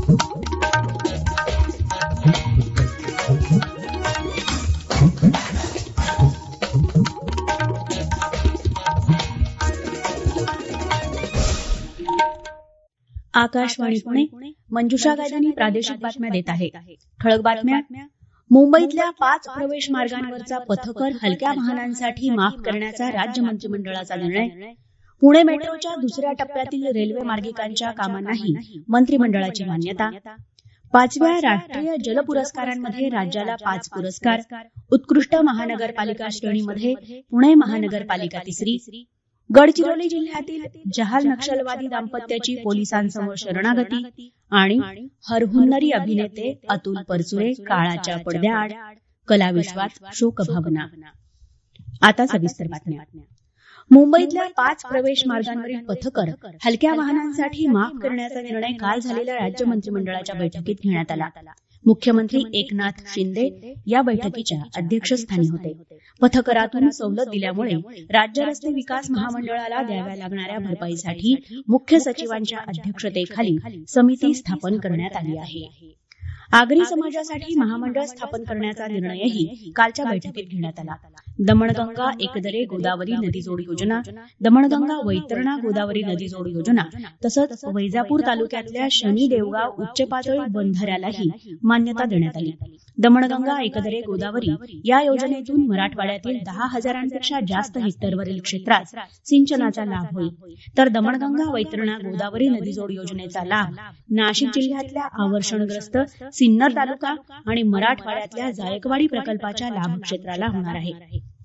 आकाशवाणी पुणे. मंजुषा गायधनी प्रादेशिक बातम्या देत आहे. ठळक बातम्या. मुंबईतल्या 5 प्रवेश मार्गांवरचा पथकर हलक्या वाहनांसाठी माफ करण्याचा राज्य मंत्रिमंडळाचा निर्णय. पुणे मेट्रोच्या दुसऱ्या टप्प्यातील रेल्वे मार्गिकांच्या कामांनाही मंत्रिमंडळाची मान्यता. 5व्या राष्ट्रीय जल पुरस्कारांमध्ये राज्याला 5 पुरस्कार. उत्कृष्ट महानगरपालिका श्रेणीमध्ये पुणे महानगरपालिका तिसरी. गडचिरोली जिल्ह्यातील जहाल नक्षलवादी दाम्पत्याची पोलिसांसमोर शरणागती. आणि हरहुन्नरी अभिनेते अतुल परचुरे काळाच्या पडद्याआड, कलाविश्वात शोकभावना. आता सविस्तर बातम्या. मुंबईतल्या 5 प्रवेश मार्गांवरील पथकर हलक्या वाहनांसाठी माफ करण्याचा निर्णय काल झालेल्या राज्य मंत्रिमंडळाच्या बैठकीत घेण्यात आला. मुख्यमंत्री एकनाथ शिंदे या बैठकीच्या अध्यक्षस्थानी होते. पथकरातून सवलत दिल्यामुळे राज्य रस्ते विकास महामंडळाला द्याव्या लागणाऱ्या भरपाईसाठी मुख्य सचिवांच्या अध्यक्षतेखाली समिती स्थापन करण्यात आली आहे. आगरी समाजासाठी महामंडळ स्थापन करण्याचा निर्णयही कालच्या बैठकीत घेण्यात आला. दमणगंगा एकदरे गोदावरी नदीजोड योजना, दमणगंगा वैतरणा गोदावरी नदीजोड योजना तसंच वैजापूर तालुक्यातल्या शनी देवगाव उच्च पातळी बंधाऱ्यालाही मान्यता देण्यात आली. दमणगंगा एकदरे गोदावरी या योजनेतून मराठवाड्यातील 10,000पेक्षा जास्त हेक्टरवरील क्षेत्रास सिंचनाचा लाभ होईल. तर दमणगंगा वैतरणा गोदावरी नदीजोड योजनेचा लाभ नाशिक जिल्ह्यातल्या आवर्षणग्रस्त सिन्नर तालुका आणि मराठवाड्यातल्या जायकवाडी प्रकल्पाच्या लाभक्षेत्राला होणार आहे.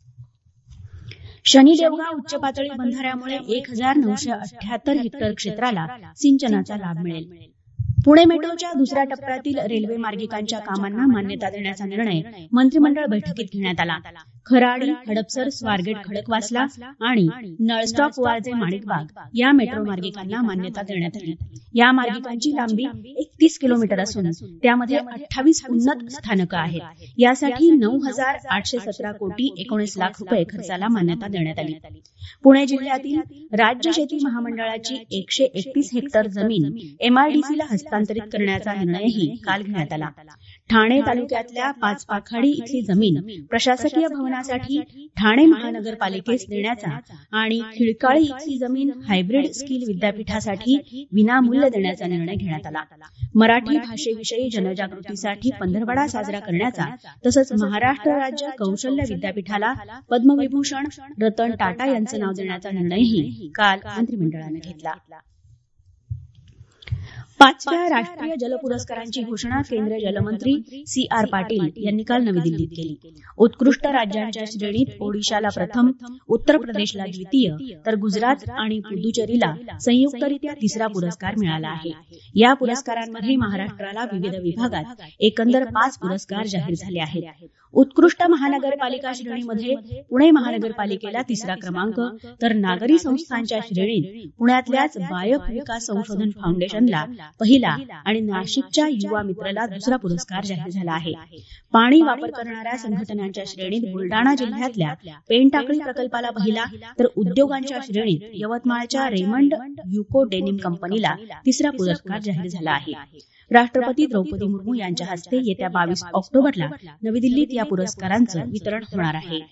शनी देवगाव उच्च पातळी बंधाऱ्यामुळे 1,978 हेक्टर क्षेत्राला सिंचनाचा लाभ मिळेल. पुणे मेट्रोच्या दुसऱ्या टप्प्यातील रेल्वे मार्गिकांच्या कामांना मान्यता देण्याचा निर्णय मंत्रिमंडळ बैठकीत घेण्यात आला. खराडी, हडपसर, स्वारगेट, खडकवासला आणि नळस्टॉप वाळजे माणिकबाग या मेट्रो मार्गिकांना मान्यता देण्यात आली. या मार्गिकांची लांबी 31 किलोमीटर असून त्यामध्ये 28 उन्नत स्थानकं आहेत. यासाठी 9,817 कोटी 19 लाख रुपये खर्चाला मान्यता देण्यात आली. पुणे जिल्ह्यातील राज्य शेती महामंडळाची 131 हेक्टर जमीन एमआयडीसीला हस्तांतरित करण्याचा निर्णयही काल घेण्यात आला. ठाणे तालुक्यातल्या पाचपाखाडी इथली जमीन प्रशासकीय भवनासाठी ठाणे महानगरपालिकेस देण्याचा आणि खिळकाळी इथली जमीन हायब्रिड स्किल विद्यापीठासाठी विनामूल्य देण्याचा निर्णय घेण्यात आला. मराठी भाषेविषयी जनजागृतीसाठी पंधरवडा साजरा करण्याचा तसंच महाराष्ट्र राज्य कौशल्य विद्यापीठाला पद्मविभूषण रतन टाटा यांचं नाव देण्याचा निर्णयही काल मंत्रिमंडळानं घेतला. 5व्या राष्ट्रीय जल पुरस्कारांची घोषणा केंद्रीय जलमंत्री C.R. पाटील यांनी काल नवी दिल्लीत केली. उत्कृष्ट राज्यांच्या श्रेणीत ओडिशाला प्रथम, उत्तर प्रदेशला द्वितीय तर गुजरात आणि पुदुचेरीला संयुक्तरित्या तिसरा पुरस्कार मिळाला आहे. या पुरस्कारांमध्ये महाराष्ट्राला विविध विभागात एकंदर 5 पुरस्कार जाहीर झाले आहेत. उत्कृष्ट महानगरपालिका श्रेणीमध्ये पुणे महानगरपालिकेला तिसरा क्रमांक तर नागरी संस्थांच्या श्रेणीत पुण्यातल्याच बायफ विकास संशोधन फाउंडेशनला पहिला आणि नाशिकच्या युवा मित्रला दुसरा पुरस्कार जाहीर झाला आहे. पाणी वापर करणाऱ्या संघटनांच्या श्रेणीत बुलडाणा जिल्ह्यातल्या पेनटाकळी प्रकल्पाला पहिला तर उद्योगांच्या श्रेणीत यवतमाळच्या रेमंड युको डेनिम कंपनीला तिसरा पुरस्कार जाहीर झाला आहे. राष्ट्रपती द्रौपदी मुर्मू यांच्या हस्ते येत्या 22 ऑक्टोबरला नवी दिल्लीत या पुरस्कारांचं वितरण होणार आहे.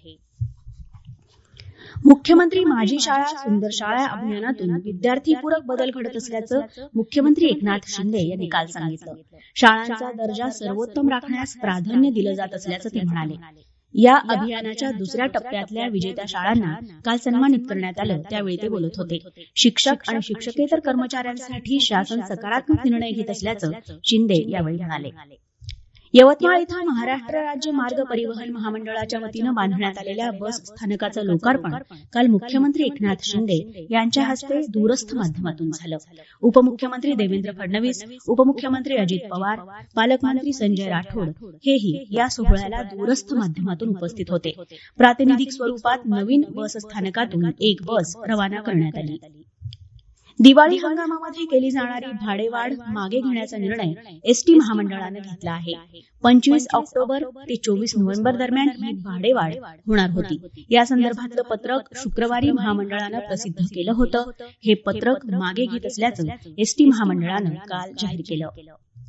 मुख्यमंत्री माझी शाळा सुंदर शाळा अभियानातून विद्यार्थीपूरक बदल घडत असल्याचं मुख्यमंत्री एकनाथ शिंदे यांनी काल सांगितलं. शाळांचा दर्जा सर्वोत्तम राखण्यास प्राधान्य दिलं जात असल्याचं ते म्हणाले. या अभियानाच्या दुसऱ्या टप्प्यातल्या विजेत्या शाळांना काल सन्मानित करण्यात आलं त्यावेळी ते बोलत होते. शिक्षक आणि शिक्षकेतर कर्मचाऱ्यांसाठी शासन सकारात्मक निर्णय घेत असल्याचं शिंदे यावेळी म्हणाले. यवतमाळ इथं महाराष्ट्र राज्य मार्ग परिवहन महामंडळाच्या वतीनं बांधण्यात आलेल्या बस स्थानकाचं लोकार्पण काल मुख्यमंत्री एकनाथ शिंदे यांच्या हस्ते दूरस्थ माध्यमातून झालं. उपमुख्यमंत्री देवेंद्र फडणवीस, उपमुख्यमंत्री अजित पवार, पालकमंत्री संजय राठोड हेही या सोहळ्याला दूरस्थ माध्यमातून उपस्थित होते. प्रातिनिधिक स्वरूपात नवीन बस स्थानकातून एक बस रवाना करण्यात आली. दिवाळी हंगामामध्ये केली जाणारी भाडेवाढ मागे घेण्याचा निर्णय एसटी महामंडळानं घेतला आहे. 25 ऑक्टोबर ते 24 नोव्हेंबर दरम्यान ही भाडेवाढ होणार होती. या संदर्भातलं पत्रक शुक्रवारी महामंडळानं प्रसिद्ध केलं होतं. हे पत्रक मागे घेत असल्याचं एसटी महामंडळानं काल जाहीर केलं.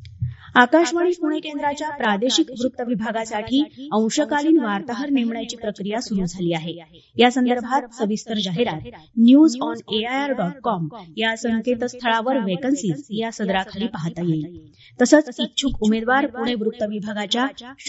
आकाशवाणी पुणे केंद्राच्या प्रादेशिक वृत्त विभागासाठी अंशकालीन वार्ताहर नेमण्याची प्रक्रिया सुरू झाली आहे. या संदर्भात सविस्तर जाहिरात newsonair.com या संकेतस्थळावर वेकन्सीज या सदराखाली पाहता येईल. तसंच इच्छुक उमेदवार पुणे वृत्त विभागाच्या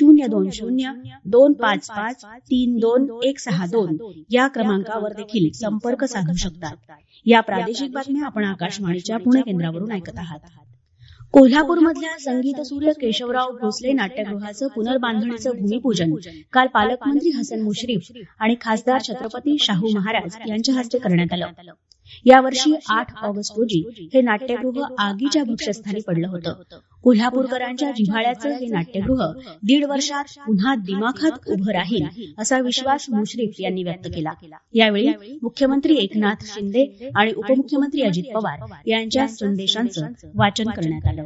020-255-32162 या क्रमांकावर देखील संपर्क साधू शकतात. या प्रादेशिक बातम्या आपण आकाशवाणीच्या पुणे केंद्रावरून ऐकत आहात. कोल्हापूरमधल्या संगीतसूर्य केशवराव भोसले नाट्यगृहाचं पुनर्बांधणीचं भूमिपूजन काल पालकमंत्री हसन मुश्रीफ आणि खासदार छत्रपती शाहू महाराज यांच्या हस्ते करण्यात आलं. यावर्षी 8 ऑगस्ट रोजी हे नाट्यगृह आगीच्या भक्ष्यस्थानी पडलं होतं. कोल्हापूरकरांच्या जिव्हाळ्याचं हे नाट्यगृह 1.5 वर्षात पुन्हा दिमाखात उभं राहील असा विश्वास मुश्रीफ यांनी व्यक्त केला. यावेळी मुख्यमंत्री एकनाथ शिंदे आणि उपमुख्यमंत्री अजित पवार यांच्या संदेशांचं वाचन करण्यात आलं.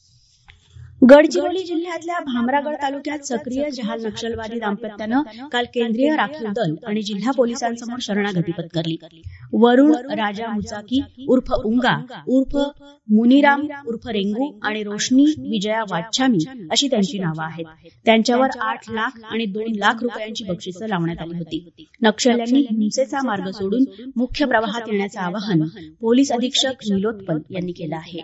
गडचिरोली जिल्ह्यातल्या भामरागड तालुक्यात सक्रिय जहाल नक्षलवादी दाम्पत्यानं काल केंद्रीय राखीव दल आणि जिल्हा पोलिसांसमोर शरणागती पत्करली. वरुण राजा मुचाकी उर्फ उंगा उर्फ मुनीराम उर्फ रेंगू आणि रोशनी विजया वाच्छामी अशी त्यांची नावं आहेत. त्यांच्यावर 8 लाख आणि 2 लाख रुपयांची बक्षिसं लावण्यात आली होती. नक्षल्यांनी हिंसेचा मार्ग सोडून मुख्य प्रवाहात येण्याचं आवाहन पोलीस अधीक्षक निलोत्पल यांनी केलं आहे.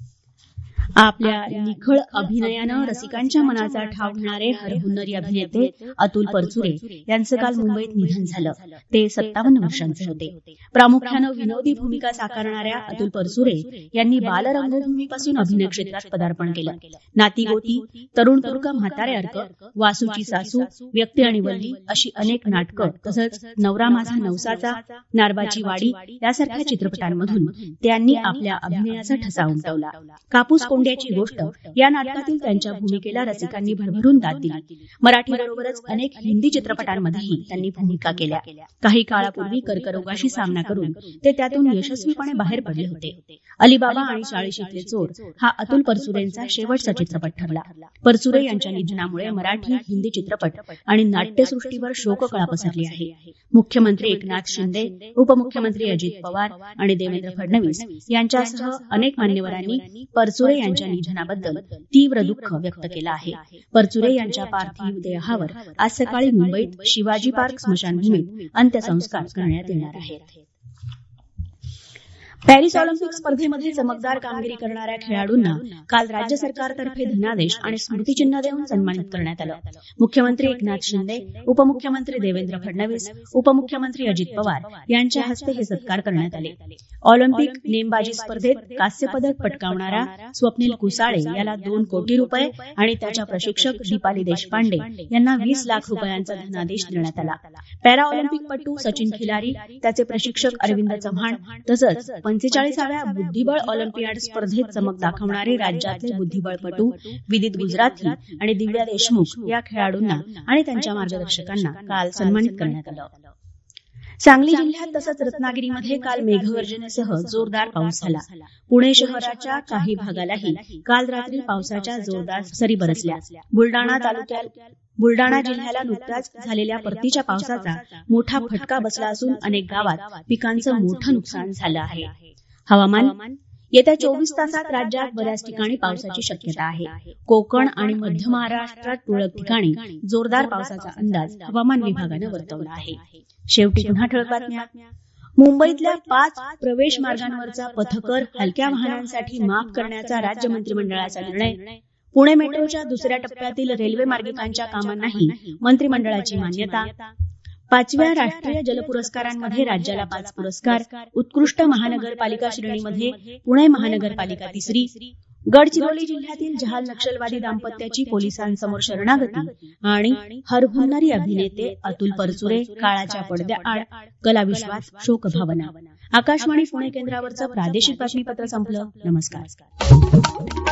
आपल्या निखळ अभिनयानं रसिकांच्या मनाचा ठाव घेणारे हरहुन्नरी अभिनेते अतुल परचुरे यांचं काल मुंबईत निधन झालं. ते 57 वर्षांचे होते. प्रामुख्यानं विनोदी भूमिका साकारणाऱ्या अतुल परचुरे यांनी बालरंगभूमीपासून अभिनय क्षेत्रात पदार्पण केलं. नाती गोती, तरुण तुर्क म्हातारे अर्क, वासूची सासू, व्यक्ती आणि वल्ली अशी अनेक नाटकं तसंच नवरा माझा नवसाचा, नारबाची वाडी यासारख्या चित्रपटांमधून त्यांनी आपल्या अभिनयाचा ठसा उमटवला. कापूस कोंड्याची गोष्ट या नाटकातील त्यांच्या भूमिकेला रसिकांनी भरभरून दाद दिली. मराठीबरोबरच अनेक हिंदी चित्रपटांमध्येही त्यांनी भूमिका केल्या. काही काळापूर्वी कर्करोगाशी सामना करून ते त्यातून यशस्वीपणे बाहेर पडले होते. अलिबाबा आणि चाळीशीतले चोर हा अतुल परचुरेंचा शेवटचा चित्रपट ठरला. परचुरे यांच्या निधनामुळे मराठी, हिंदी चित्रपट आणि नाट्यसृष्टीवर शोककळा पसरली आहे. मुख्यमंत्री एकनाथ शिंदे, उपमुख्यमंत्री अजित पवार आणि देवेंद्र फडणवीस यांच्यासह अनेक मान्यवरांनी परचुरे यांच्या निधनाबद्दल तीव्र दुःख व्यक्त केलं आहे. परचुरे यांच्या पार्थिव देहावर आज सकाळी मुंबईत शिवाजी पार्क स्मशानभूमीत अंत्यसंस्कार करण्यात येणार आहेत. पॅरिस ऑलिम्पिक स्पर्धेमध्ये चमकदार कामगिरी करणाऱ्या खेळाडूंना काल राज्य सरकारतर्फे धनादेश आणि स्मृतिचिन्ह देऊन सन्मानित करण्यात आलं. मुख्यमंत्री एकनाथ शिंदे, उपमुख्यमंत्री देवेंद्र फडणवीस, उपमुख्यमंत्री अजित पवार यांच्या हस्ते हे सत्कार करण्यात आले. ऑलिम्पिक नेमबाजी स्पर्धेत कांस्यपदक पटकावणारा स्वप्नील कुसाळे याला 2 कोटी रुपये आणि त्याच्या प्रशिक्षक दीपाली देशपांडे यांना 20 लाख रुपयांचा धनादेश देण्यात आला. पॅरा ऑलिम्पिकपटू सचिन खिलारी, त्याचे प्रशिक्षक अरविंद चव्हाण तसंच 45व्या बुद्धिबळ ऑलिम्पियाड स्पर्धेत चमक दाखवणारे राज्यातले बुद्धिबळपटू विदित गुजराथी आणि दिव्या देशमुख या खेळाडूंना आणि त्यांच्या मार्गदर्शकांना काल सन्मानित करण्यात आलं. सांगली जिल्ह्यात तसंच रत्नागिरीमध्ये काल मेघगर्जनेसह जोरदार पाऊस झाला. पुणे शहराच्या काही भागालाही काल रात्री पावसाच्या जोरदार सरी बरसल्या. बुलडाणा जिल्ह्याला नुकत्याच झालेल्या परतीच्या पावसाचा मोठा फटका बसला असून अनेक गावात पिकांचं मोठं नुकसान झालं आहे. हवामान. येत्या 24 तासात राज्यात बऱ्याच ठिकाणी पावसाची शक्यता आहे. कोकण आणि मध्य महाराष्ट्रात तुरळक ठिकाणी जोरदार पावसाचा अंदाज हवामान विभागानं वर्तवला आहे. शेवटी पुन्हा ठळक बातम्या. मुंबईतल्या 5 प्रवेश मार्गांवरचा पथकर हलक्या वाहनांसाठी माफ करण्याचा राज्य मंत्रिमंडळाचा निर्णय. पुणे मेट्रोच्या 2ऱ्या टप्प्यातील रेल्वे मार्गिकांच्या कामांनाही मंत्रिमंडळाची मान्यता. 5व्या राष्ट्रीय जल पुरस्कारांमध्ये राज्याला 5 पुरस्कार. उत्कृष्ट महानगरपालिका श्रेणीमध्ये पुणे महानगरपालिका 3री. गडचिरोली जिल्ह्यातील जहाल नक्षलवादी दाम्पत्याची पोलिसांसमोर शरणागती आणि हरहुन्नरी अभिनेते अतुल परचुरे काळाच्या पडद्याआड, कलाविश्वात शोकभावना. आकाशवाणी पुणे केंद्रावरचं प्रादेशिक बातमीपत्र संपलं. नमस्कार.